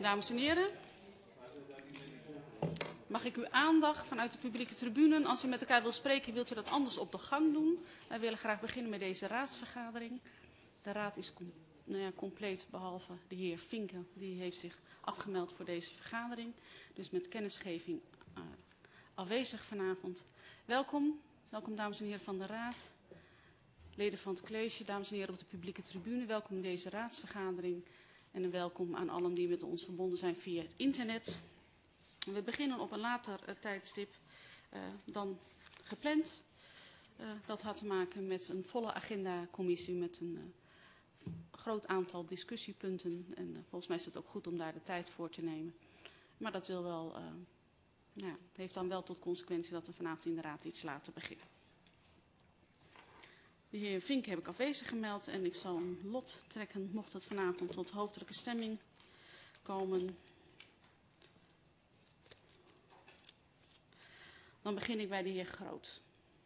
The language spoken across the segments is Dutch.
Dames en heren, mag ik uw aandacht vanuit de publieke tribune, als u met elkaar wil spreken, wilt u dat anders op de gang doen. Wij willen graag beginnen met deze raadsvergadering. De raad is compleet, behalve de heer Vinke, die heeft zich afgemeld voor deze vergadering. Dus met kennisgeving afwezig vanavond. Welkom dames en heren van de raad, leden van het college, dames en heren op de publieke tribune. Welkom in deze raadsvergadering en een welkom aan allen die met ons verbonden zijn via het internet. We beginnen op een later tijdstip dan gepland. Dat had te maken met een volle agendacommissie met een groot aantal discussiepunten. En volgens mij is het ook goed om daar de tijd voor te nemen. Maar dat wil wel, heeft dan wel tot consequentie dat we vanavond in de raad iets later beginnen. De heer Vink heb ik afwezig gemeld en ik zal een lot trekken mocht het vanavond tot hoofdelijke stemming komen. Dan begin ik bij de heer Groot.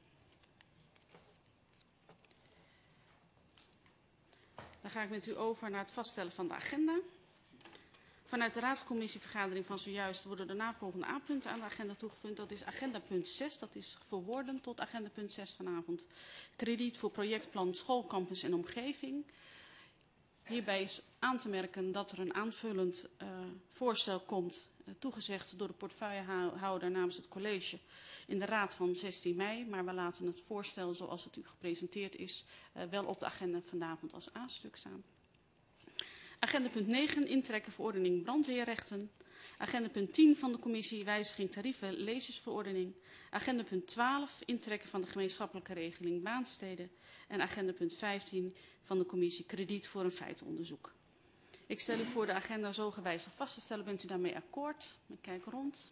Dan ga ik met u over naar het vaststellen van de agenda. Vanuit de raadscommissievergadering van zojuist worden de navolgende A-punten aan de agenda toegevoegd. Dat is agenda punt 6, dat is verworden tot agenda punt 6 vanavond. Krediet voor projectplan schoolcampus en omgeving. Hierbij is aan te merken dat er een aanvullend voorstel komt, toegezegd door de portefeuillehouder namens het college in de raad van 16 mei. Maar we laten het voorstel zoals het u gepresenteerd is wel op de agenda vanavond als A-stuk staan. Agenda punt 9, intrekken verordening brandweerrechten. Agenda punt 10 van de commissie, wijziging tarieven leesjesverordening. Agenda punt 12, intrekken van de gemeenschappelijke regeling baansteden. En agenda punt 15 van de commissie, krediet voor een feitenonderzoek. Ik stel u voor de agenda zo gewijzigd vast te stellen. Bent u daarmee akkoord? Ik kijk rond.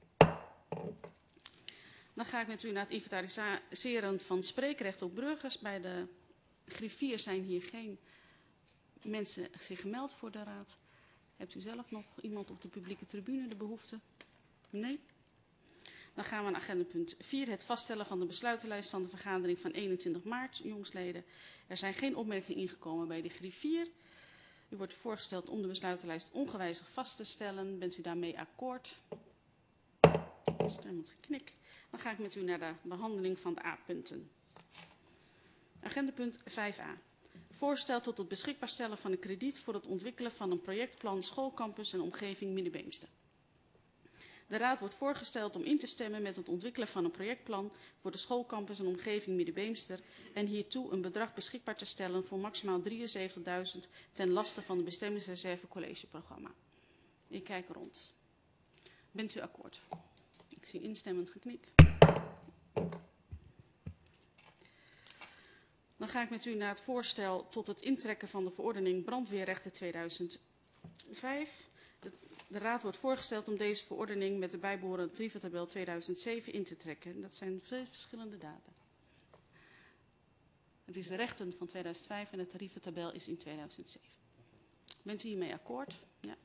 Dan ga ik met u naar het inventariseren van spreekrecht op burgers. Bij de griffier zijn hier geen mensen zich gemeld voor de raad. Hebt u zelf nog iemand op de publieke tribune de behoefte? Nee? Dan gaan we naar agenda punt 4. Het vaststellen van de besluitenlijst van de vergadering van 21 maart, jongsleden. Er zijn geen opmerkingen ingekomen bij de griffier. U wordt voorgesteld om de besluitenlijst ongewijzigd vast te stellen. Bent u daarmee akkoord? Stemmend geknik. Dan ga ik met u naar de behandeling van de A-punten. Agenda punt 5a. Voorstel tot het beschikbaar stellen van een krediet voor het ontwikkelen van een projectplan schoolcampus en omgeving Middenbeemster. De raad wordt voorgesteld om in te stemmen met het ontwikkelen van een projectplan voor de schoolcampus en omgeving Middenbeemster en hiertoe een bedrag beschikbaar te stellen voor maximaal 73.000 ten laste van het bestemmingsreserve collegeprogramma. Ik kijk rond. Bent u akkoord? Ik zie instemmend geknik. Dan ga ik met u naar het voorstel tot het intrekken van de verordening brandweerrechten 2005. De raad wordt voorgesteld om deze verordening met de bijbehorende tarieventabel 2007 in te trekken. Dat zijn twee verschillende data. Het is de rechten van 2005 en de tarieventabel is in 2007. Bent u hiermee akkoord? Ja.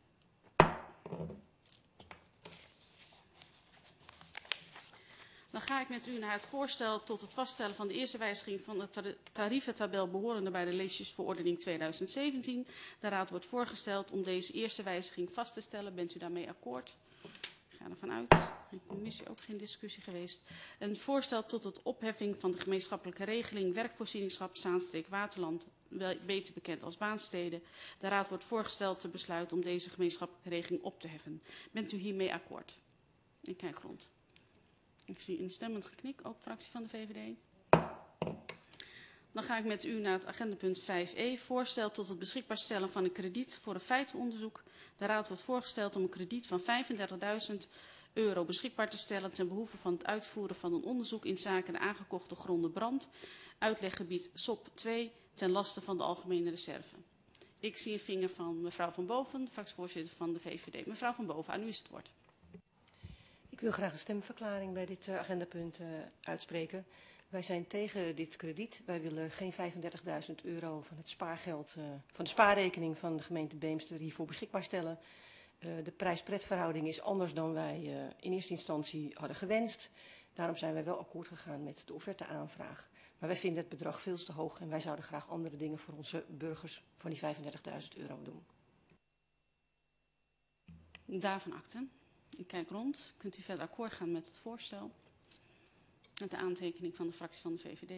Dan ga ik met u naar het voorstel tot het vaststellen van de eerste wijziging van de tarieventabel behorende bij de leesjesverordening 2017. De raad wordt voorgesteld om deze eerste wijziging vast te stellen. Bent u daarmee akkoord? Ik ga ervan uit. In de commissie ook geen discussie geweest. Een voorstel tot het opheffing van de gemeenschappelijke regeling werkvoorzieningschap Zaanstreek-Waterland, beter bekend als baansteden. De raad wordt voorgesteld te besluiten om deze gemeenschappelijke regeling op te heffen. Bent u hiermee akkoord? Ik kijk rond. Ik zie instemmend geknik, ook fractie van de VVD. Dan ga ik met u naar het agendapunt 5e, voorstel tot het beschikbaar stellen van een krediet voor een feitenonderzoek. De raad wordt voorgesteld om een krediet van €35.000 beschikbaar te stellen ten behoeve van het uitvoeren van een onderzoek in zaken de aangekochte gronden brand, uitleggebied SOP 2, ten laste van de Algemene Reserve. Ik zie een vinger van mevrouw Van Boven, fractievoorzitter van de VVD. Mevrouw Van Boven, aan u is het woord. Ik wil graag een stemverklaring bij dit agendapunt uitspreken. Wij zijn tegen dit krediet. Wij willen geen €35.000 van het spaargeld, van de spaarrekening van de gemeente Beemster hiervoor beschikbaar stellen. De prijs-pretverhouding is anders dan wij in eerste instantie hadden gewenst. Daarom zijn wij wel akkoord gegaan met de offerteaanvraag. Maar wij vinden het bedrag veel te hoog en wij zouden graag andere dingen voor onze burgers van die €35.000 doen. Daarvan akte. Ik kijk rond. Kunt u verder akkoord gaan met het voorstel? Met de aantekening van de fractie van de VVD.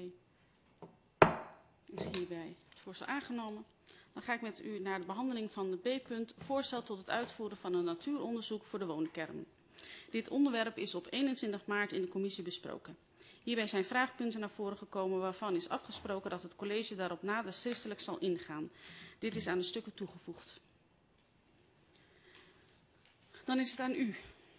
Is hierbij het voorstel aangenomen. Dan ga ik met u naar de behandeling van de B-punt. Voorstel tot het uitvoeren van een natuuronderzoek voor de woonkernen. Dit onderwerp is op 21 maart in de commissie besproken. Hierbij zijn vraagpunten naar voren gekomen waarvan is afgesproken dat het college daarop nader schriftelijk zal ingaan. Dit is aan de stukken toegevoegd. Dan is het aan u.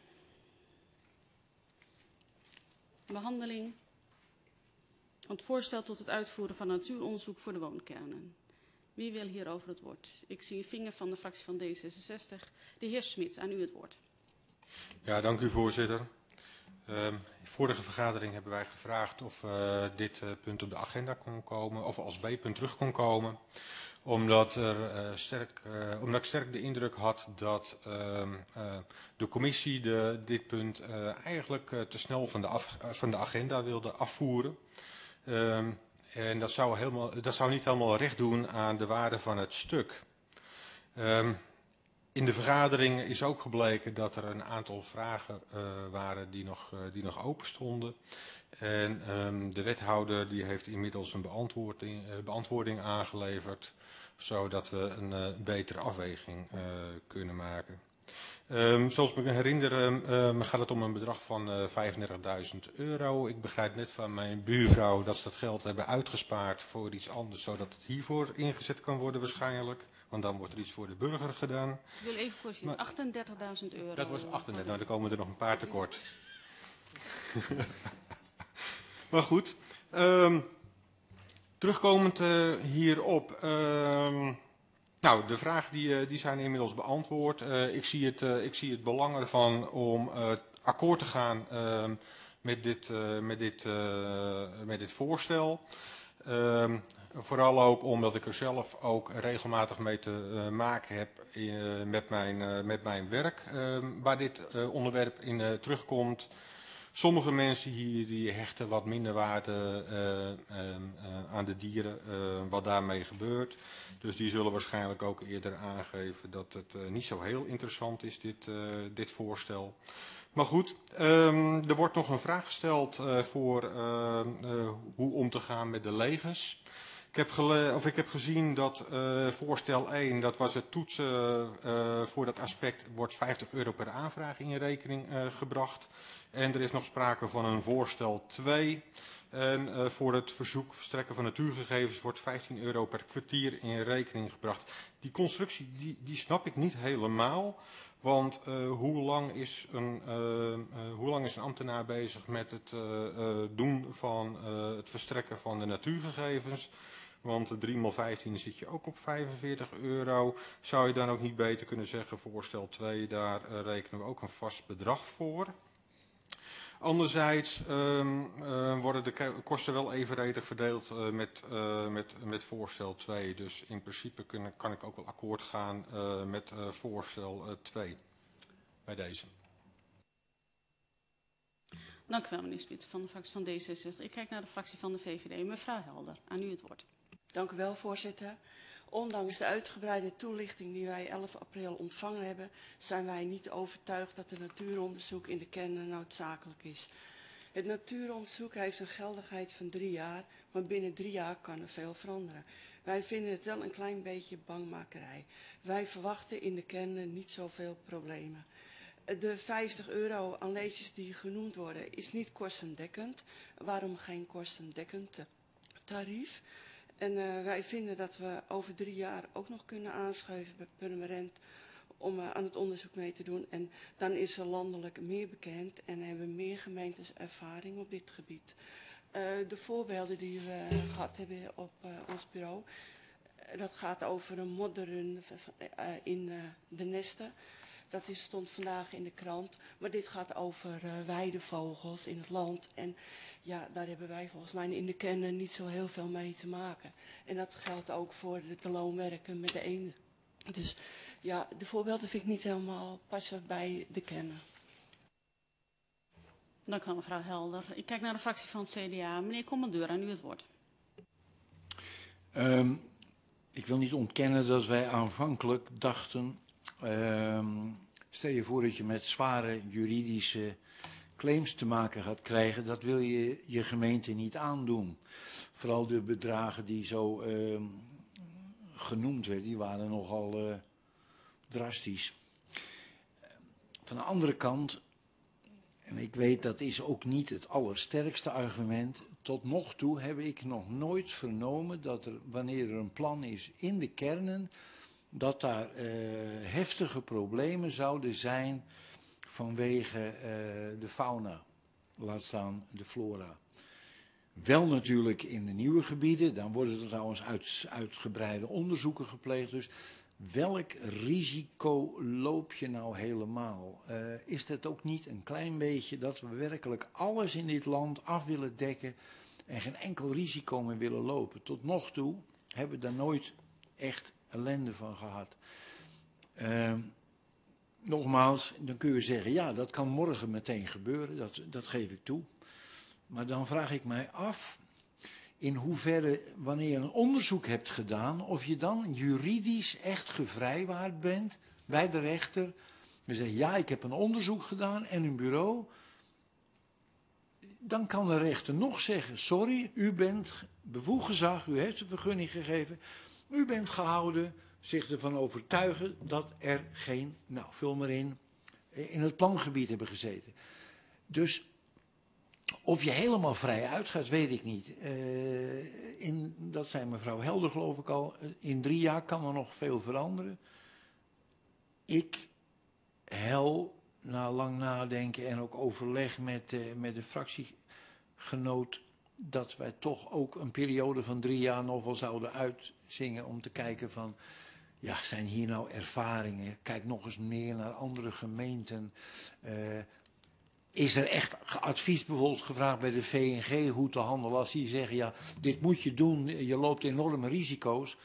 Behandeling van het voorstel tot het uitvoeren van een natuuronderzoek voor de woonkernen. Wie wil hierover het woord? Ik zie een vinger van de fractie van D66. De heer Smit, aan u het woord. Ja, dank u voorzitter. In de vorige vergadering hebben wij gevraagd of dit punt op de agenda kon komen, of als B-punt terug kon komen. Omdat ik sterk de indruk had dat de commissie dit punt eigenlijk te snel van de agenda wilde afvoeren. En dat zou niet helemaal recht doen aan de waarde van het stuk. In de vergadering is ook gebleken dat er een aantal vragen waren die nog open stonden. En de wethouder die heeft inmiddels een beantwoording aangeleverd, zodat we een betere afweging kunnen maken. Zoals ik me herinner gaat het om een bedrag van €35.000. Ik begrijp net van mijn buurvrouw dat ze dat geld hebben uitgespaard voor iets anders, zodat het hiervoor ingezet kan worden waarschijnlijk. Want dan wordt er iets voor de burger gedaan. Ik wil even corrigeren, €38.000. Dat was 38, nou dan komen er nog een paar tekort. Maar goed, terugkomend hierop. Nou, de vragen die zijn inmiddels beantwoord. Ik zie het belang ervan om akkoord te gaan met dit voorstel. Vooral ook omdat ik er zelf ook regelmatig mee te maken heb met mijn werk, waar dit onderwerp in terugkomt. Sommige mensen hier die hechten wat minder waarde aan de dieren, wat daarmee gebeurt. Dus die zullen waarschijnlijk ook eerder aangeven dat het niet zo heel interessant is, dit voorstel. Maar goed, er wordt nog een vraag gesteld voor hoe om te gaan met de legers. Ik heb gezien dat voorstel 1, dat was het toetsen voor dat aspect, wordt €50 per aanvraag in rekening gebracht. En er is nog sprake van een voorstel 2. En voor het verzoek verstrekken van natuurgegevens wordt €15 per kwartier in rekening gebracht. Die constructie die snap ik niet helemaal. Want hoe lang is een ambtenaar bezig met het doen van het verstrekken van de natuurgegevens? Want 3 x 15 zit je ook op €45. Zou je dan ook niet beter kunnen zeggen, voorstel 2, daar rekenen we ook een vast bedrag voor? Anderzijds worden de kosten wel evenredig verdeeld met voorstel 2. Dus in principe kan ik ook wel akkoord gaan met voorstel 2 bij deze. Dank u wel, meneer Smit, van de fractie van D66. Ik kijk naar de fractie van de VVD. Mevrouw Helder, aan u het woord. Dank u wel, voorzitter. Ondanks de uitgebreide toelichting die wij 11 april ontvangen hebben, zijn wij niet overtuigd dat een natuuronderzoek in de kernen noodzakelijk is. Het natuuronderzoek heeft een geldigheid van 3 jaar, maar binnen 3 jaar kan er veel veranderen. Wij vinden het wel een klein beetje bangmakerij. Wij verwachten in de kernen niet zoveel problemen. De €50 aan leesjes die genoemd worden is niet kostendekkend. Waarom geen kostendekkend tarief? En wij vinden dat we over 3 jaar ook nog kunnen aanschuiven bij Purmerend om aan het onderzoek mee te doen. En dan is er landelijk meer bekend en hebben meer gemeentes ervaring op dit gebied. De voorbeelden die we gehad hebben op ons bureau, dat gaat over een modderrun in de nesten. Dat stond vandaag in de krant. Maar dit gaat over weidevogels in het land. En ja, daar hebben wij volgens mij in de kernen niet zo heel veel mee te maken. En dat geldt ook voor de loonwerken met de ene. Dus ja, de voorbeelden vind ik niet helemaal passen bij de kernen. Dank u wel, mevrouw Helder. Ik kijk naar de fractie van het CDA. Meneer Commandeur, aan u het woord. Ik wil niet ontkennen dat wij aanvankelijk dachten Stel je voor dat je met zware juridische claims te maken gaat krijgen. Dat wil je je gemeente niet aandoen. Vooral de bedragen die zo genoemd werden, die waren nogal drastisch. Van de andere kant, en ik weet dat is ook niet het allersterkste argument, tot nog toe heb ik nog nooit vernomen dat er, wanneer er een plan is in de kernen, dat daar heftige problemen zouden zijn vanwege de fauna, laat staan de flora. Wel natuurlijk in de nieuwe gebieden, dan worden er trouwens uitgebreide onderzoeken gepleegd. Dus welk risico loop je nou helemaal? Is het ook niet een klein beetje dat we werkelijk alles in dit land af willen dekken en geen enkel risico meer willen lopen? Tot nog toe hebben we daar nooit echt ellende van gehad. Nogmaals, dan kun je zeggen, ja, dat kan morgen meteen gebeuren, dat geef ik toe. Maar dan vraag ik mij af, in hoeverre, wanneer je een onderzoek hebt gedaan, of je dan juridisch echt gevrijwaard bent bij de rechter. Je zegt, ja, ik heb een onderzoek gedaan en een bureau. Dan kan de rechter nog zeggen, sorry, u bent bevoegd gezag, u heeft een vergunning gegeven. U bent gehouden zich ervan overtuigen dat er geen, nou vul maar in het plangebied hebben gezeten. Dus of je helemaal vrij uitgaat, weet ik niet. Dat zei mevrouw Helder geloof ik al, in 3 jaar kan er nog veel veranderen. Ik hel na lang nadenken en ook overleg met de fractiegenoot dat wij toch ook een periode van 3 jaar nog wel zouden uitzingen om te kijken van, ja, zijn hier nou ervaringen? Kijk nog eens meer naar andere gemeenten. Is er echt advies bijvoorbeeld gevraagd bij de VNG hoe te handelen als die zeggen, ja, dit moet je doen, je loopt enorme risico's.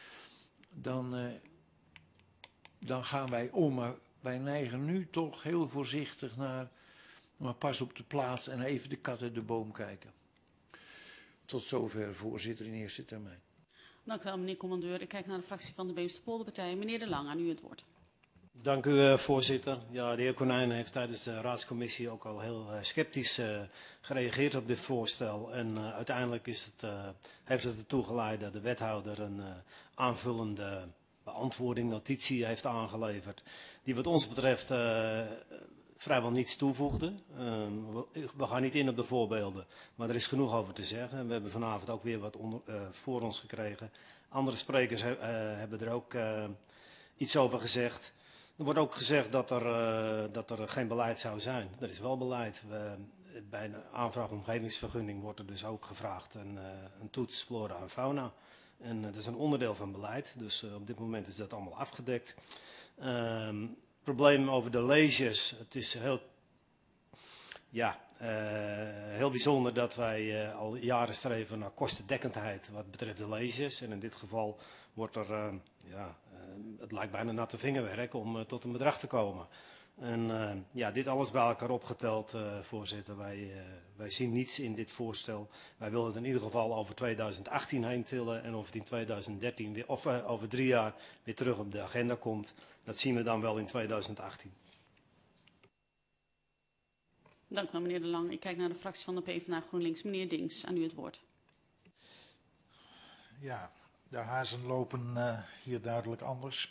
Dan gaan wij om, maar wij neigen nu toch heel voorzichtig naar, maar pas op de plaats en even de kat uit de boom kijken. Tot zover, voorzitter, in eerste termijn. Dank u wel, meneer commandeur. Ik kijk naar de fractie van de Beemster-Polderpartij. Meneer De Lang, aan u het woord. Dank u, voorzitter. Ja, de heer Konijn heeft tijdens de raadscommissie ook al heel sceptisch gereageerd op dit voorstel. En uiteindelijk heeft het ertoe geleid dat de wethouder een aanvullende beantwoording, notitie heeft aangeleverd. Die wat ons betreft vrijwel niets toevoegde. We gaan niet in op de voorbeelden, maar er is genoeg over te zeggen. We hebben vanavond ook weer wat voor ons gekregen. Andere sprekers hebben er ook iets over gezegd. Er wordt ook gezegd dat er geen beleid zou zijn. Er is wel beleid. Bij een aanvraag omgevingsvergunning wordt er dus ook gevraagd een toets flora en fauna. En dat is een onderdeel van beleid. Dus op dit moment is dat allemaal afgedekt. Probleem over de leges. Het is heel bijzonder dat wij al jaren streven naar kostendekkendheid wat betreft de leges. En in dit geval wordt er, het lijkt bijna natte vingerwerk om tot een bedrag te komen. En dit alles bij elkaar opgeteld, voorzitter, wij zien niets in dit voorstel. Wij willen het in ieder geval over 2018 heen tillen en of het in 2013 weer, of over 3 jaar weer terug op de agenda komt. Dat zien we dan wel in 2018. Dank u wel, meneer De Lang. Ik kijk naar de fractie van de PvdA GroenLinks. Meneer Dings, aan u het woord. Ja, de hazen lopen hier duidelijk anders.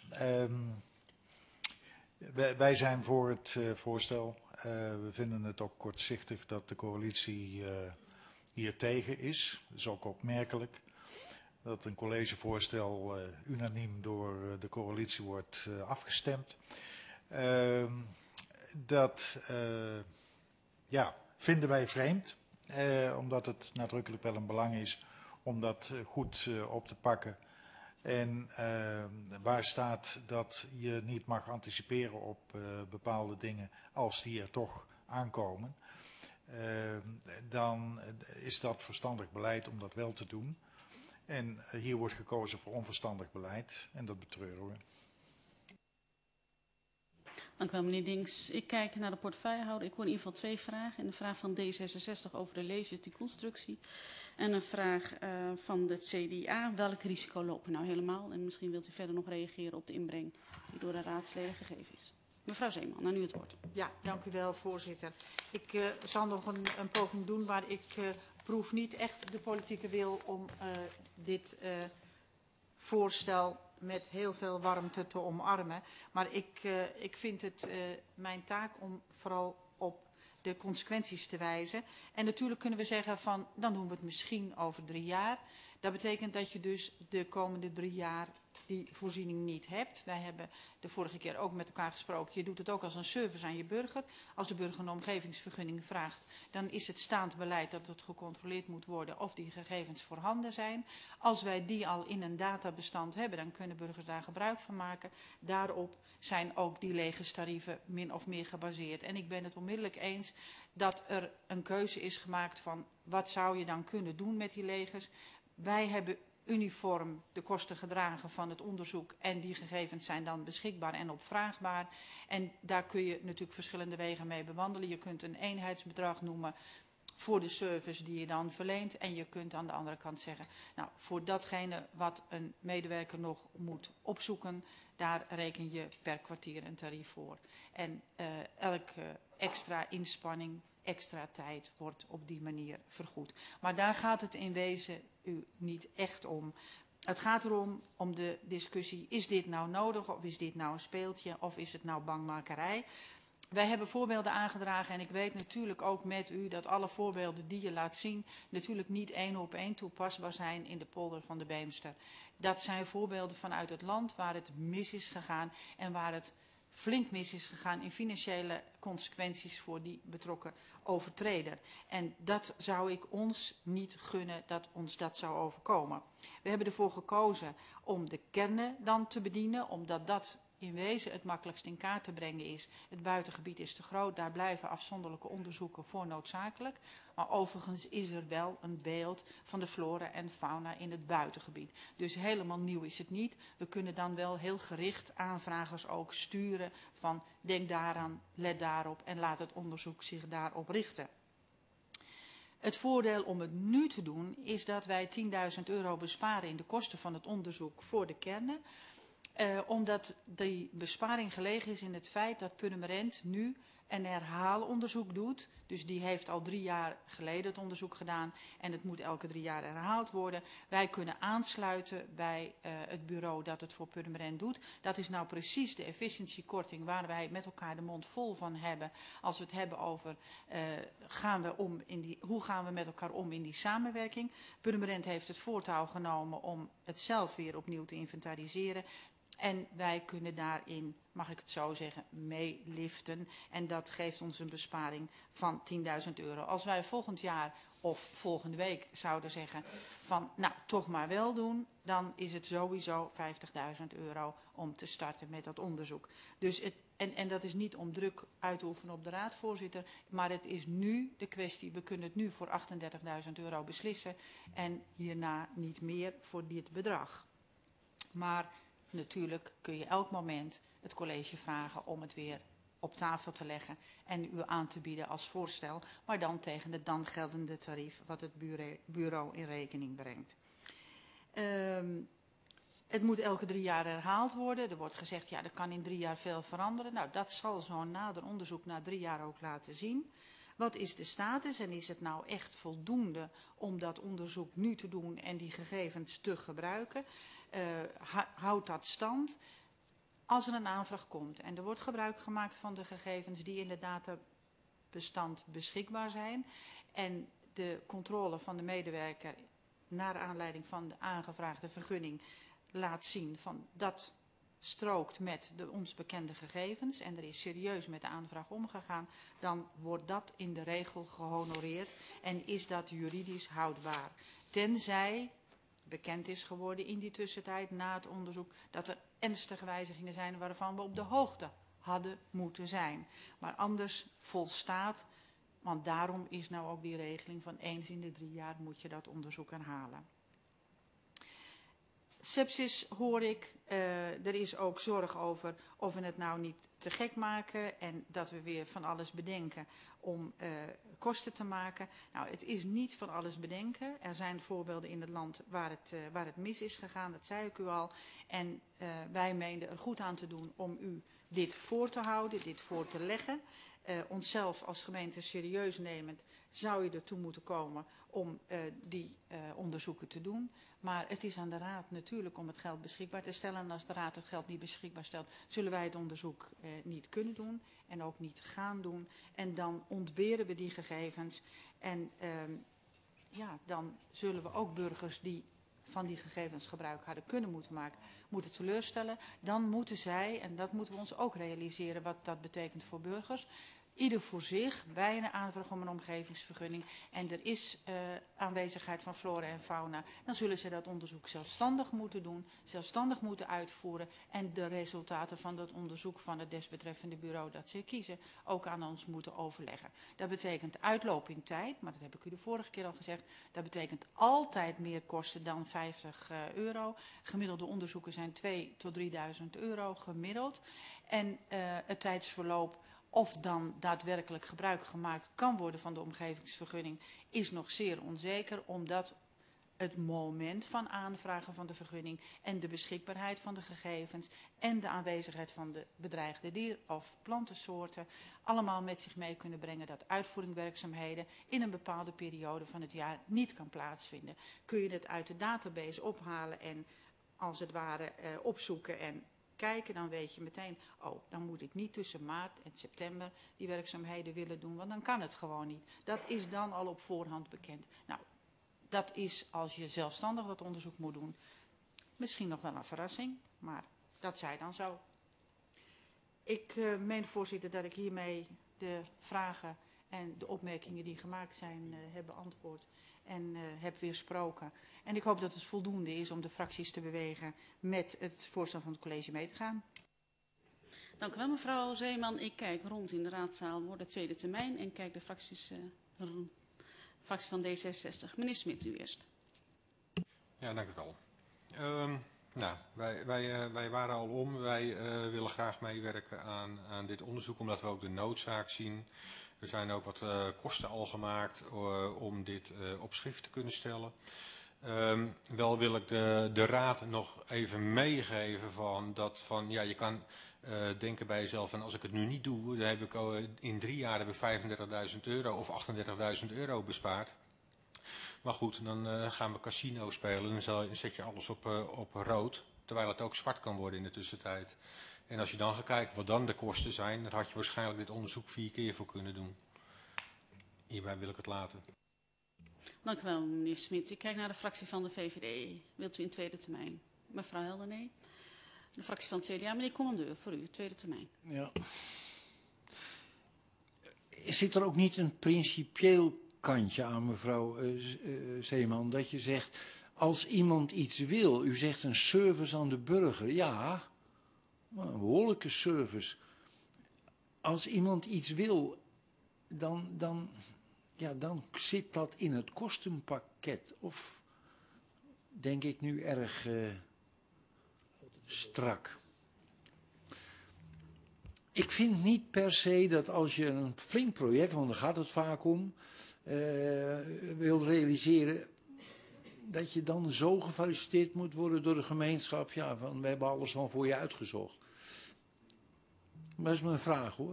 Wij zijn voor het voorstel. We vinden het ook kortzichtig dat de coalitie hier tegen is. Dat is ook opmerkelijk dat een collegevoorstel unaniem door de coalitie wordt afgestemd. Dat vinden wij vreemd, omdat het nadrukkelijk wel een belang is om dat goed op te pakken. En waar staat dat je niet mag anticiperen op bepaalde dingen als die er toch aankomen, dan is dat verstandig beleid om dat wel te doen. En hier wordt gekozen voor onverstandig beleid en dat betreuren we. Dank u wel, meneer Dings. Ik kijk naar de portefeuillehouder. Ik hoor in ieder geval 2 vragen. Een vraag van D66 over de legislatiefconstructie. En een vraag van het CDA. Welk risico lopen we nou helemaal? En misschien wilt u verder nog reageren op de inbreng die door de raadsleden gegeven is. Mevrouw Zeeman, aan u het woord. Ja, dank u wel, voorzitter. Ik zal nog een poging doen, maar ik proef niet echt de politieke wil om dit voorstel met heel veel warmte te omarmen. Maar ik vind het mijn taak om vooral op de consequenties te wijzen. En natuurlijk kunnen we zeggen van, dan doen we het misschien over 3 jaar. Dat betekent dat je dus de komende 3 jaar die voorziening niet hebt. Wij hebben de vorige keer ook met elkaar gesproken. Je doet het ook als een service aan je burger. Als de burger een omgevingsvergunning vraagt, dan is het staand beleid dat het gecontroleerd moet worden of die gegevens voorhanden zijn. Als wij die al in een databestand hebben, dan kunnen burgers daar gebruik van maken. Daarop zijn ook die legerstarieven min of meer gebaseerd. En ik ben het onmiddellijk eens dat er een keuze is gemaakt van wat zou je dan kunnen doen met die legers. Wij hebben uniform de kosten gedragen van het onderzoek en die gegevens zijn dan beschikbaar en opvraagbaar. En daar kun je natuurlijk verschillende wegen mee bewandelen. Je kunt een eenheidsbedrag noemen voor de service die je dan verleent en je kunt aan de andere kant zeggen, nou voor datgene wat een medewerker nog moet opzoeken, daar reken je per kwartier een tarief voor. En elke extra inspanning, extra tijd wordt op die manier vergoed. Maar daar gaat het in wezen u niet echt om. Het gaat erom, om de discussie, is dit nou nodig of is dit nou een speeltje of is het nou bangmakerij? Wij hebben voorbeelden aangedragen en ik weet natuurlijk ook met u dat alle voorbeelden die je laat zien natuurlijk niet 1 op 1 toepasbaar zijn in de polder van de Beemster. Dat zijn voorbeelden vanuit het land waar het mis is gegaan en waar het flink mis is gegaan in financiële consequenties voor die betrokken overtreder. En dat zou ik ons niet gunnen dat ons dat zou overkomen. We hebben ervoor gekozen om de kernen dan te bedienen, omdat dat in wezen het makkelijkst in kaart te brengen is. Het buitengebied is te groot, daar blijven afzonderlijke onderzoeken voor noodzakelijk. Maar overigens is er wel een beeld van de flora en fauna in het buitengebied. Dus helemaal nieuw is het niet. We kunnen dan wel heel gericht aanvragers ook sturen van denk daaraan, let daarop en laat het onderzoek zich daarop richten. Het voordeel om het nu te doen is dat wij €10.000 besparen in de kosten van het onderzoek voor de kernen. Omdat die besparing gelegen is in het feit dat Purmerend nu een herhaalonderzoek doet. Dus die heeft al 3 jaar geleden het onderzoek gedaan en het moet elke 3 jaar herhaald worden. Wij kunnen aansluiten bij het bureau dat het voor Purmerend doet. Dat is nou precies de efficiëntiekorting waar wij met elkaar de mond vol van hebben. Als we het hebben over hoe gaan we met elkaar om in die samenwerking. Purmerend heeft het voortouw genomen om het zelf weer opnieuw te inventariseren. En wij kunnen daarin, mag ik het zo zeggen, meeliften. En dat geeft ons een besparing van €10.000. Als wij volgend jaar of volgende week zouden zeggen van nou toch maar wel doen, dan is het sowieso €50.000 om te starten met dat onderzoek. Dus en dat is niet om druk uit te oefenen op de raad, voorzitter, maar het is nu de kwestie, we kunnen het nu voor €38.000 beslissen en hierna niet meer voor dit bedrag. Maar natuurlijk kun je elk moment het college vragen om het weer op tafel te leggen en u aan te bieden als voorstel, maar dan tegen het dan geldende tarief wat het bureau in rekening brengt. Het moet elke 3 jaar herhaald worden. Er wordt gezegd, ja, er kan in 3 jaar veel veranderen. Nou, dat zal zo'n nader onderzoek na 3 jaar ook laten zien. Wat is de status en is het nou echt voldoende om dat onderzoek nu te doen en die gegevens te gebruiken? Houdt dat stand? Als er een aanvraag komt en er wordt gebruik gemaakt van de gegevens die in het databestand beschikbaar zijn en de controle van de medewerker naar aanleiding van de aangevraagde vergunning laat zien van dat strookt met de ons bekende gegevens en er is serieus met de aanvraag omgegaan, dan wordt dat in de regel gehonoreerd en is dat juridisch houdbaar. Tenzij bekend is geworden in die tussentijd na het onderzoek dat er ernstige wijzigingen zijn waarvan we op de hoogte hadden moeten zijn. Maar anders volstaat, want daarom is nou ook die regeling van eens in de 3 jaar moet je dat onderzoek herhalen. Sepsis hoor ik. Er is ook zorg over of we het nou niet te gek maken en dat we weer van alles bedenken om kosten te maken. Nou, het is niet van alles bedenken. Er zijn voorbeelden in het land waar het mis is gegaan, dat zei ik u al. En wij meenden er goed aan te doen om u dit voor te houden, dit voor te leggen. Onszelf als gemeente serieus nemend zou je ertoe moeten komen om die onderzoeken te doen. Maar het is aan de Raad natuurlijk om het geld beschikbaar te stellen. En als de Raad het geld niet beschikbaar stelt, zullen wij het onderzoek niet kunnen doen en ook niet gaan doen. En dan ontberen we die gegevens en dan zullen we ook burgers die van die gegevens gebruik hadden kunnen moeten maken, moeten teleurstellen. Dan moeten zij, en dat moeten we ons ook realiseren wat dat betekent voor burgers, ieder voor zich bij een aanvraag om een omgevingsvergunning en er is aanwezigheid van flora en fauna, dan zullen ze dat onderzoek zelfstandig moeten doen, zelfstandig moeten uitvoeren en de resultaten van dat onderzoek van het desbetreffende bureau dat ze kiezen ook aan ons moeten overleggen. Dat betekent uitloop in tijd, maar dat heb ik u de vorige keer al gezegd, dat betekent altijd meer kosten dan €50. Gemiddelde onderzoeken zijn 2.000 tot 3.000 euro gemiddeld en het tijdsverloop of dan daadwerkelijk gebruik gemaakt kan worden van de omgevingsvergunning is nog zeer onzeker, omdat het moment van aanvragen van de vergunning en de beschikbaarheid van de gegevens en de aanwezigheid van de bedreigde dier- of plantensoorten allemaal met zich mee kunnen brengen dat uitvoeringswerkzaamheden in een bepaalde periode van het jaar niet kan plaatsvinden. Kun je het uit de database ophalen en als het ware opzoeken en kijken, dan weet je meteen, oh, dan moet ik niet tussen maart en september die werkzaamheden willen doen, want dan kan het gewoon niet. Dat is dan al op voorhand bekend. Nou, dat is als je zelfstandig dat onderzoek moet doen, misschien nog wel een verrassing, maar dat zij dan zo. Ik meen, voorzitter, dat ik hiermee de vragen en de opmerkingen die gemaakt zijn heb beantwoord en heb weersproken. En ik hoop dat het voldoende is om de fracties te bewegen met het voorstel van het college mee te gaan. Dank u wel, mevrouw Zeeman. Ik kijk rond in de raadzaal voor de tweede termijn en kijk de fracties, fractie van D66. Meneer Smit, u eerst. Ja, dank u wel. Wij waren al om. Wij willen graag meewerken aan dit onderzoek, omdat we ook de noodzaak zien. Er zijn ook wat kosten al gemaakt om dit op schrift te kunnen stellen. Wel wil ik de raad nog even meegeven van je kan denken bij jezelf van als ik het nu niet doe, dan heb ik in 3 jaar heb ik €35.000 of €38.000 bespaard. Maar goed, dan gaan we casino spelen, dan zet je alles op rood, terwijl het ook zwart kan worden in de tussentijd. En als je dan gaat kijken wat dan de kosten zijn, dan had je waarschijnlijk dit onderzoek 4 keer voor kunnen doen. Hierbij wil ik het laten. Dank u wel, meneer Smit. Ik kijk naar de fractie van de VVD. Wilt u in tweede termijn? Mevrouw Helder, nee. De fractie van het CDA, meneer Commandeur, voor u, tweede termijn. Ja. Zit er ook niet een principieel kantje aan, mevrouw Zeeman, dat je zegt, als iemand iets wil, u zegt een service aan de burger, ja, een behoorlijke service. Als iemand iets wil, dan zit dat in het kostenpakket. Of denk ik nu erg strak. Ik vind niet per se dat als je een flink project, want daar gaat het vaak om, wilt realiseren, dat je dan zo gefeliciteerd moet worden door de gemeenschap. Ja, van we hebben alles van voor je uitgezocht. Maar dat is mijn vraag hoor.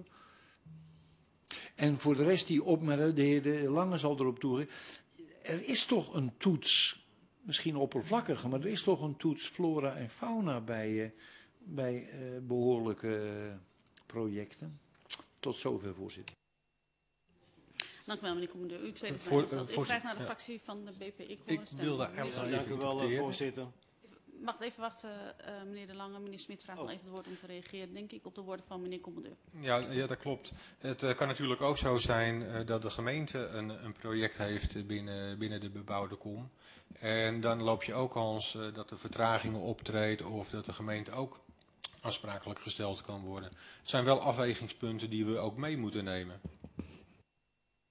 En voor de rest die opmerken, de heer De Lange zal erop toegeven. Er is toch een toets, misschien oppervlakkig, maar er is toch een toets flora en fauna bij behoorlijke projecten. Tot zover, voorzitter. Dank u wel, meneer Commandeur. U tweede termijn. Ik krijg naar de fractie van de BP. Ik wil daar Dank u wel, voorzitter. Mag even wachten, meneer De Lange. Meneer Smit vraagt nog even het woord om te reageren, denk ik, op de woorden van meneer Commandeur. Ja, dat klopt. Het kan natuurlijk ook zo zijn dat de gemeente een project heeft binnen de bebouwde kom. En dan loop je ook kans dat er vertragingen optreedt of dat de gemeente ook aansprakelijk gesteld kan worden. Het zijn wel afwegingspunten die we ook mee moeten nemen.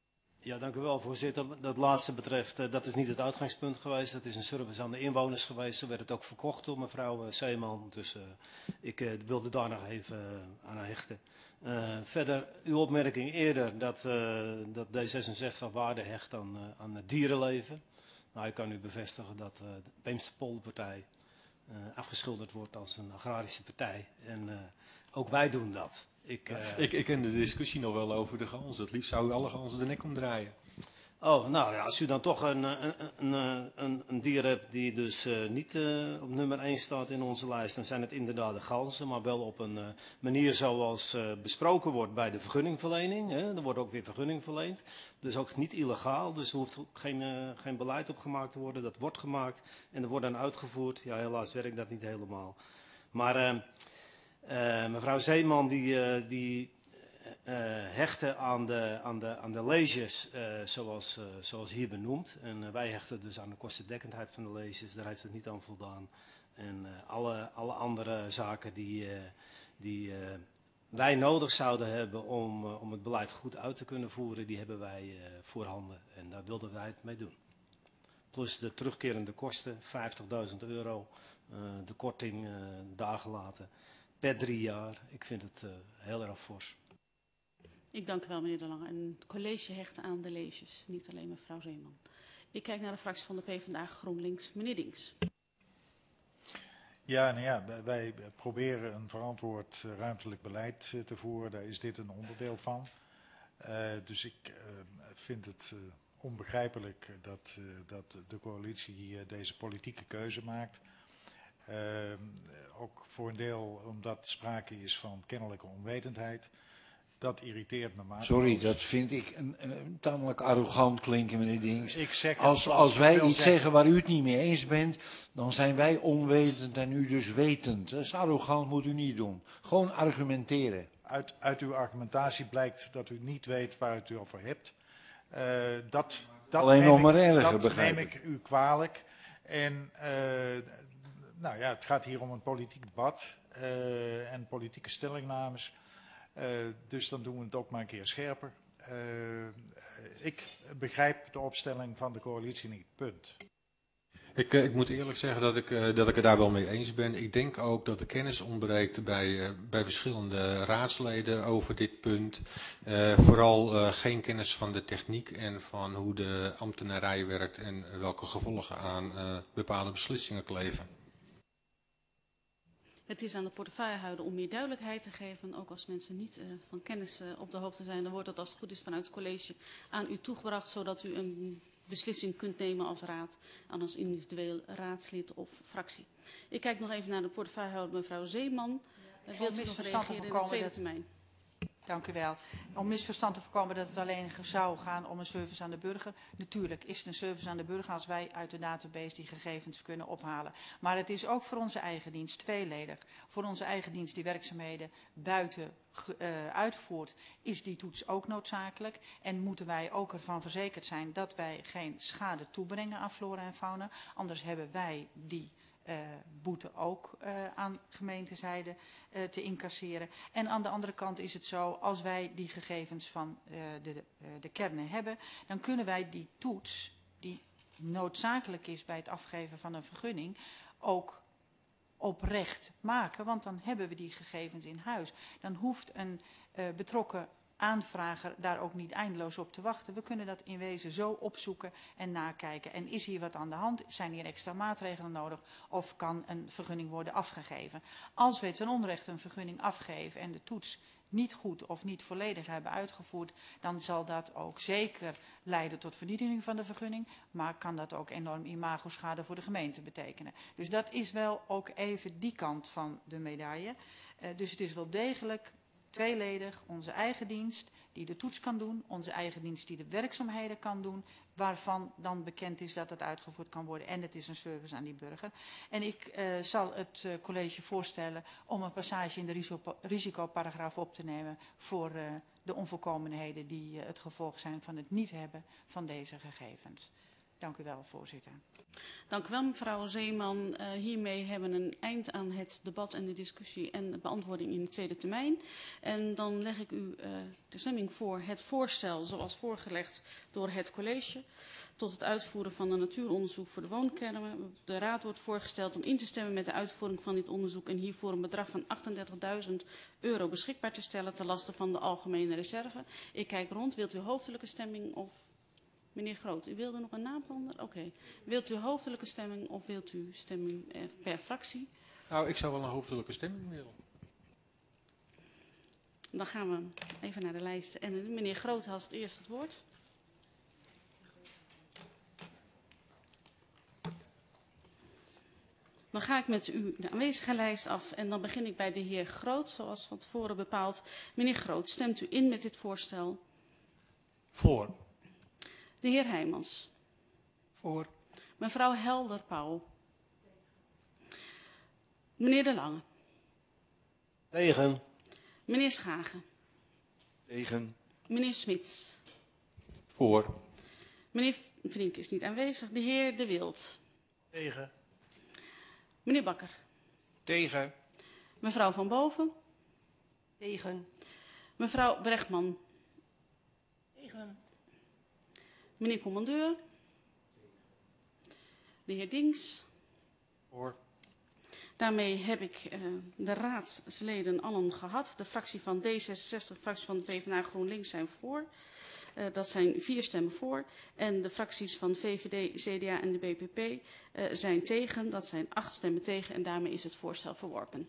Ja, dank u wel, voorzitter. Dat laatste betreft, dat is niet het uitgangspunt geweest. Dat is een service aan de inwoners geweest. Zo werd het ook verkocht door mevrouw Zeeman. Dus ik wilde daar nog even aan hechten. Verder, uw opmerking eerder dat D66 waarde hecht aan het dierenleven. Nou, ik kan u bevestigen dat de Beemsterpolderpartij afgeschilderd wordt als een agrarische partij. En ook wij doen dat. Ik ken de discussie nog wel over de ganzen. Het liefst zou u alle ganzen de nek omdraaien. Oh, nou ja, als u dan toch een dier hebt die dus niet op nummer 1 staat in onze lijst, dan zijn het inderdaad de ganzen, maar wel op een manier zoals besproken wordt bij de vergunningverlening. Hè. Er wordt ook weer vergunning verleend, dus ook niet illegaal, dus er hoeft ook geen beleid op gemaakt te worden. Dat wordt gemaakt en dat wordt dan uitgevoerd. Ja, helaas werkt dat niet helemaal. Maar mevrouw Zeeman die hechten aan de leges zoals hier benoemd. En wij hechten dus aan de kostendekkendheid van de leges. Daar heeft het niet aan voldaan. En alle andere zaken die wij nodig zouden hebben om het beleid goed uit te kunnen voeren, die hebben wij voorhanden. En daar wilden wij het mee doen. Plus de terugkerende kosten, €50.000. De korting dagen later per 3 jaar. Ik vind het heel erg fors. Ik dank u wel, meneer De Lange. En het college hecht aan de leges, niet alleen mevrouw Zeeman. Ik kijk naar de fractie van de PvdA GroenLinks. Meneer Dinks. Ja, nou ja, wij proberen een verantwoord ruimtelijk beleid te voeren. Daar is dit een onderdeel van. Dus ik vind het onbegrijpelijk dat de coalitie deze politieke keuze maakt. Ook voor een deel omdat sprake is van kennelijke onwetendheid. Dat irriteert me maar. Sorry, dat vind ik een tamelijk arrogant klinken, meneer Dings. Ik zeg als wij iets zeggen waar u het niet mee eens bent, dan zijn wij onwetend en u dus wetend. Dat is arrogant, moet u niet doen. Gewoon argumenteren. Uit uw argumentatie blijkt dat u niet weet waar u het over hebt. Alleen nog maar erger, dat begrijp neem ik u kwalijk. En nou ja, het gaat hier om een politiek debat en politieke stellingnames. Dus dan doen we het ook maar een keer scherper. Ik begrijp de opstelling van de coalitie niet, punt. Ik moet eerlijk zeggen dat ik het daar wel mee eens ben. Ik denk ook dat de kennis ontbreekt bij verschillende raadsleden over dit punt. Vooral geen kennis van de techniek en van hoe de ambtenarij werkt en welke gevolgen aan bepaalde beslissingen kleven. Het is aan de portefeuillehouder om meer duidelijkheid te geven. Ook als mensen niet van kennis op de hoogte zijn, dan wordt dat als het goed is vanuit het college aan u toegebracht, zodat u een beslissing kunt nemen als raad en als individueel raadslid of fractie. Ik kijk nog even naar de portefeuillehouder mevrouw Zeeman. Wilt u nog reageren in de tweede termijn? Dank u wel. Om misverstand te voorkomen dat het alleen zou gaan om een service aan de burger. Natuurlijk is het een service aan de burger als wij uit de database die gegevens kunnen ophalen. Maar het is ook voor onze eigen dienst tweeledig. Voor onze eigen dienst die werkzaamheden buiten uitvoert, is die toets ook noodzakelijk. En moeten wij ook ervan verzekerd zijn dat wij geen schade toebrengen aan flora en fauna. Anders hebben wij die boete ook aan gemeentezijde te incasseren. En aan de andere kant is het zo, als wij die gegevens van de kernen hebben, dan kunnen wij die toets, die noodzakelijk is bij het afgeven van een vergunning, ook oprecht maken. Want dan hebben we die gegevens in huis. Dan hoeft een betrokken aanvrager daar ook niet eindeloos op te wachten. We kunnen dat in wezen zo opzoeken en nakijken. En is hier wat aan de hand? Zijn hier extra maatregelen nodig? Of kan een vergunning worden afgegeven? Als we ten onrechte een vergunning afgeven en de toets niet goed of niet volledig hebben uitgevoerd, dan zal dat ook zeker leiden tot vernietiging van de vergunning, maar kan dat ook enorm imagoschade voor de gemeente betekenen. Dus dat is wel ook even die kant van de medaille. Dus het is wel degelijk tweeledig onze eigen dienst die de toets kan doen, onze eigen dienst die de werkzaamheden kan doen, waarvan dan bekend is dat het uitgevoerd kan worden. En het is een service aan die burger. En ik zal het college voorstellen om een passage in de risicoparagraaf op te nemen voor de onvolkomenheden die het gevolg zijn van het niet hebben van deze gegevens. Dank u wel, voorzitter. Dank u wel, mevrouw Zeeman. Hiermee hebben we een eind aan het debat en de discussie en de beantwoording in de tweede termijn. En dan leg ik u de stemming voor het voorstel zoals voorgelegd door het college tot het uitvoeren van een natuuronderzoek voor de woonkernen. De raad wordt voorgesteld om in te stemmen met de uitvoering van dit onderzoek en hiervoor een bedrag van €38.000 beschikbaar te stellen ten laste van de algemene reserve. Ik kijk rond. Wilt u hoofdelijke stemming of... Meneer Groot, u wilde nog een naam onder? Oké. Wilt u hoofdelijke stemming of wilt u stemming per fractie? Nou, ik zou wel een hoofdelijke stemming willen. Dan gaan we even naar de lijst. En meneer Groot had het eerst het woord. Dan ga ik met u de aanwezige lijst af en dan begin ik bij de heer Groot, zoals van tevoren bepaald. Meneer Groot, stemt u in met dit voorstel? Voor. De heer Heijmans. Voor. Mevrouw Helder-Pauw. Meneer De Lange. Tegen. Meneer Schagen. Tegen. Meneer Smits. Voor. Meneer Vrienk is niet aanwezig. De heer De Wild. Tegen. Meneer Bakker. Tegen. Mevrouw Van Boven. Tegen. Mevrouw Bregman. Tegen. Meneer Commandeur. De heer Dings. Voor. Daarmee heb ik de raadsleden allen gehad. De fractie van D66, de fractie van de PvdA GroenLinks zijn voor. Dat zijn 4 stemmen voor. En de fracties van VVD, CDA en de BPP zijn tegen. Dat zijn 8 stemmen tegen en daarmee is het voorstel verworpen.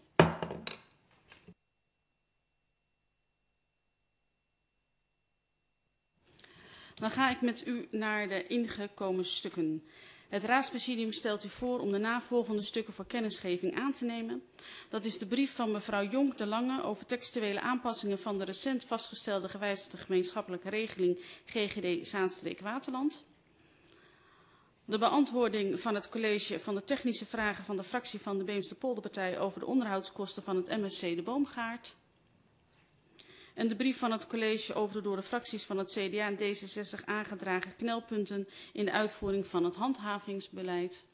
Dan ga ik met u naar de ingekomen stukken. Het raadspresidium stelt u voor om de navolgende stukken voor kennisgeving aan te nemen. Dat is de brief van mevrouw Jonk de Lange over textuele aanpassingen van de recent vastgestelde gewijzigde gemeenschappelijke regeling GGD Zaanstreek-Waterland. De beantwoording van het college van de technische vragen van de fractie van de Beemster-Polderpartij over de onderhoudskosten van het MFC de Boomgaard. En de brief van het college over de door de fracties van het CDA en D66 aangedragen knelpunten in de uitvoering van het handhavingsbeleid.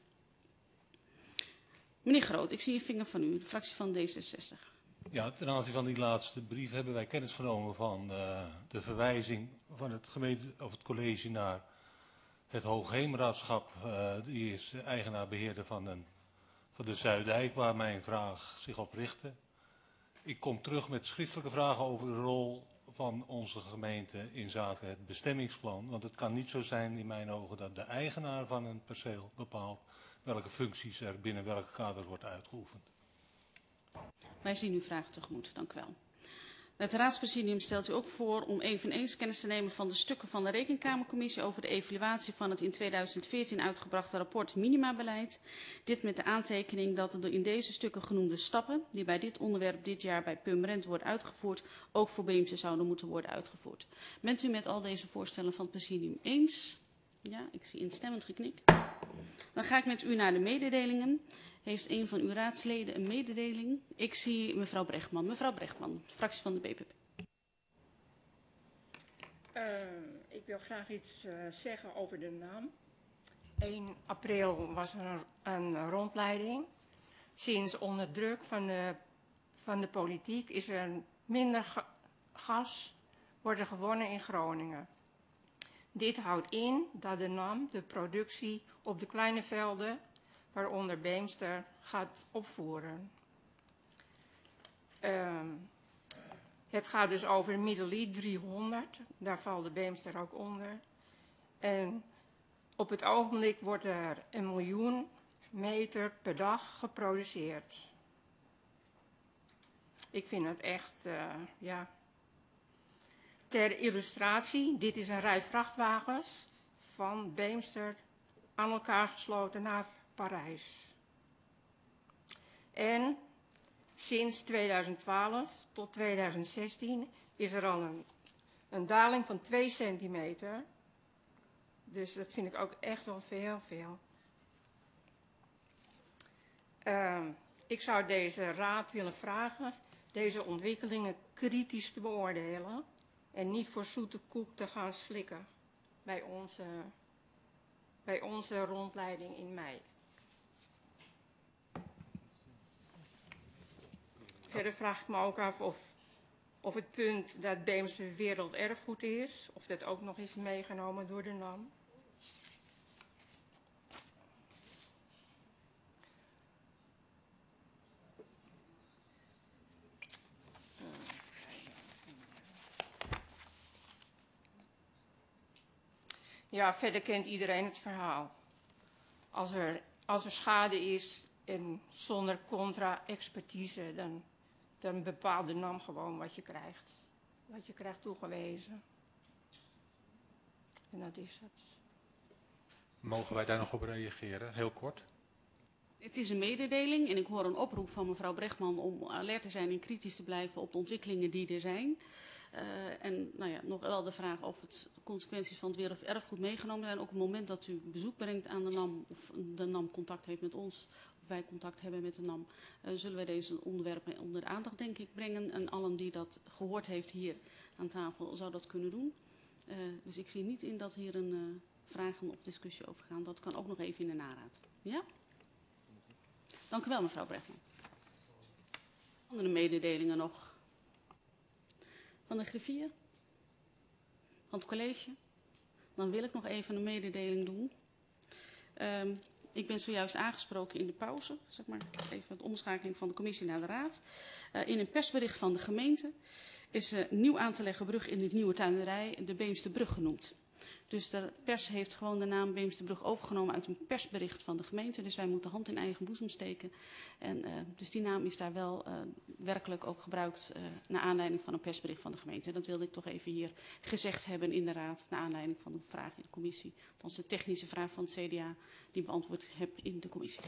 Meneer Groot, ik zie een vinger van u, de fractie van D66. Ja, ten aanzien van die laatste brief hebben wij kennis genomen van de verwijzing van het het college naar het Hoogheemraadschap. Die is eigenaar-beheerder van de Zuiddijk, waar mijn vraag zich op richtte. Ik kom terug met schriftelijke vragen over de rol van onze gemeente in zaken het bestemmingsplan. Want het kan niet zo zijn in mijn ogen dat de eigenaar van een perceel bepaalt welke functies er binnen welke kaders wordt uitgeoefend. Wij zien uw vraag tegemoet. Dank u wel. Het raadspresidium stelt u ook voor om eveneens kennis te nemen van de stukken van de Rekenkamercommissie over de evaluatie van het in 2014 uitgebrachte rapport Minimabeleid. Dit met de aantekening dat de in deze stukken genoemde stappen, die bij dit onderwerp dit jaar bij Purmerend worden uitgevoerd, ook voor Beemster zouden moeten worden uitgevoerd. Bent u met al deze voorstellen van het presidium eens? Ja, ik zie instemmend geknik. Dan ga ik met u naar de mededelingen. Heeft een van uw raadsleden een mededeling? Ik zie mevrouw Bregman. Mevrouw Bregman, fractie van de BPP. Ik wil graag iets zeggen over de naam. 1 april was er een rondleiding. Sinds onder druk van de politiek is er minder gas worden gewonnen in Groningen. Dit houdt in dat de NAM de productie op de kleine velden, waaronder Beemster, gaat opvoeren. Het gaat dus over Middelied 300, daar valt de Beemster ook onder. En op het ogenblik wordt er 1 miljoen meter per dag geproduceerd. Ik vind het echt, ja. Ter illustratie, dit is een rij vrachtwagens van Beemster aan elkaar gesloten naar Parijs. En sinds 2012 tot 2016 is er al een daling van 2 centimeter. Dus dat vind ik ook echt wel veel. Ik zou deze raad willen vragen deze ontwikkelingen kritisch te beoordelen en niet voor zoete koek te gaan slikken bij onze bij onze rondleiding in mei. Verder vraag ik me ook af of het punt dat Beemse werelderfgoed is, of dat ook nog is meegenomen door de NAM. Ja, verder kent iedereen het verhaal. Als er schade is en zonder contra-expertise, dan bepaalt de NAM gewoon wat je krijgt. Wat je krijgt toegewezen. En dat is het. Mogen wij daar nog op reageren? Heel kort. Het is een mededeling en ik hoor een oproep van mevrouw Bregman om alert te zijn en kritisch te blijven op de ontwikkelingen die er zijn. En nou ja, nog wel de vraag of het consequenties van het werelderfgoed meegenomen zijn. Ook op het moment dat u bezoek brengt aan de NAM of de NAM contact heeft met ons, of wij contact hebben met de NAM, zullen wij deze onderwerpen onder de aandacht denk ik brengen. En allen die dat gehoord heeft hier aan tafel zou dat kunnen doen. Dus ik zie niet in dat hier een vragen of discussie over gaan. Dat kan ook nog even in de naraad. Ja? Dank u wel mevrouw Bregman. Andere mededelingen nog? Van de griffier? Van het college? Dan wil ik nog even een mededeling doen. Ik ben zojuist aangesproken in de pauze, zeg maar, even de omschakeling van de commissie naar de raad. In een persbericht van de gemeente is nieuw aan te leggen brug in dit nieuwe tuinerij de Beemsterbrug genoemd. Dus de pers heeft gewoon de naam Beemsterbrug overgenomen uit een persbericht van de gemeente. Dus wij moeten hand in eigen boezem steken. En, dus die naam is daar wel werkelijk ook gebruikt naar aanleiding van een persbericht van de gemeente. Dat wilde ik toch even hier gezegd hebben in de raad. Naar aanleiding van de vraag in de commissie. Althans de technische vraag van het CDA die beantwoord heb in de commissie.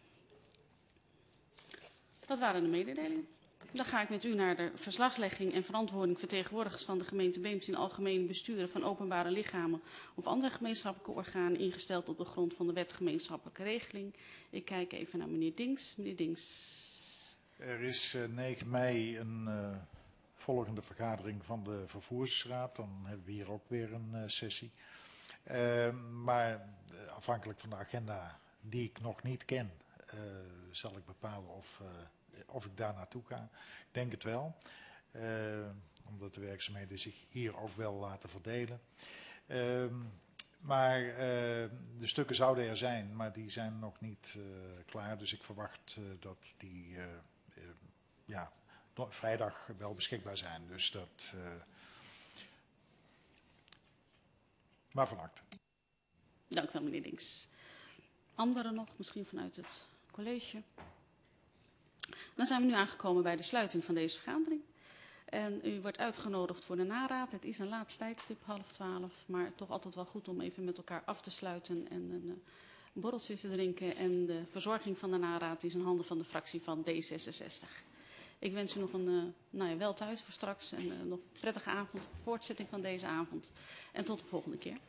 Dat waren de mededelingen. Dan ga ik met u naar de verslaglegging en verantwoording vertegenwoordigers van de gemeente Beemster in algemene besturen van openbare lichamen of andere gemeenschappelijke organen ingesteld op de grond van de wet gemeenschappelijke regeling. Ik kijk even naar meneer Dings. Meneer Dings. Er is 9 mei een volgende vergadering van de vervoersraad. Dan hebben we hier ook weer een sessie. Maar afhankelijk van de agenda die ik nog niet ken, zal ik bepalen of ik daar naartoe ga. Ik denk het wel. Omdat de werkzaamheden zich hier ook wel laten verdelen. Maar de stukken zouden er zijn, maar die zijn nog niet klaar. Dus ik verwacht dat die vrijdag wel beschikbaar zijn. Dus dat... maar van harte. Dank u wel, meneer Dings. Anderen nog, misschien vanuit het college. Dan zijn we nu aangekomen bij de sluiting van deze vergadering. En u wordt uitgenodigd voor de naraad. Het is een laatst tijdstip, 11:30, maar toch altijd wel goed om even met elkaar af te sluiten en een borreltje te drinken. En de verzorging van de naraad is in handen van de fractie van D66. Ik wens u nog een wel thuis voor straks en nog een prettige avond, voortzetting van deze avond. En tot de volgende keer.